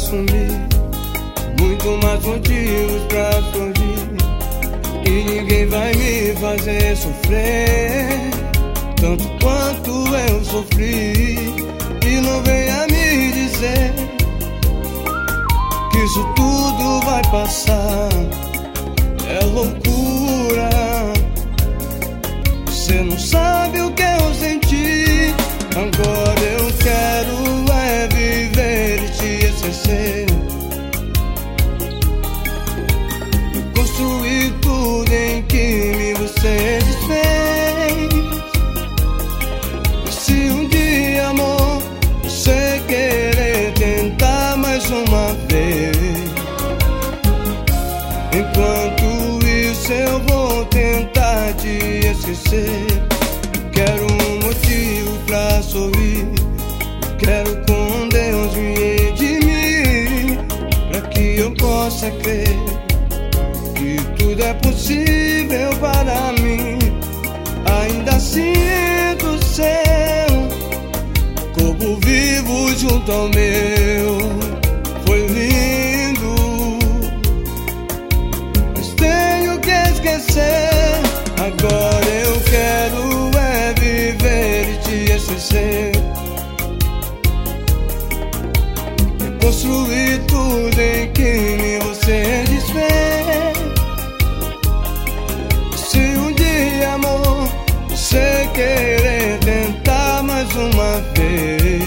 sumir, muito mais motivos pra sorrir. E ninguém vai me fazer sofrer tanto quanto eu sofri. E não venha me dizer que isso tudo vai passar, é loucura. Você não sabe o que eu senti. Agora eu quero é viver e te esquecer, construir tudo em que me você desfez. Se um dia, amor, você querer tentar mais uma vez, enquanto isso eu vou tentar te esquecer. Quero um motivo pra sorrir, quero com Deus me redimir, pra que eu possa crer que tudo é possível para mim. Ainda sinto seu corpo vivo junto ao meu. Foi lindo, mas tenho que esquecer. Agora eu quero é viver e te esquecer, construir tudo em que você desfez. Se um dia, amor, você querer tentar mais uma vez,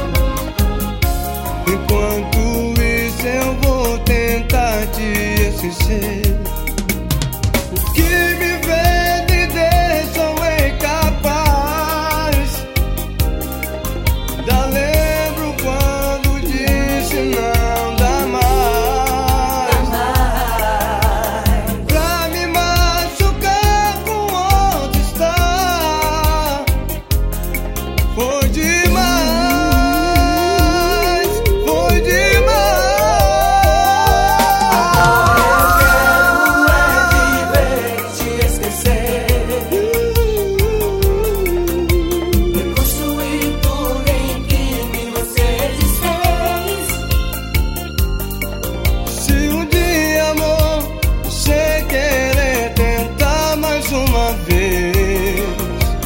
enquanto isso eu vou tentar te esquecer. O que me vê de deixa é incapaz. Ainda lembro quando disse não dá mais, pra me machucar com onde está. Foi demais, foi demais.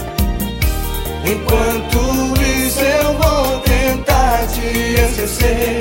Enquanto isso eu vou tentar te esquecer.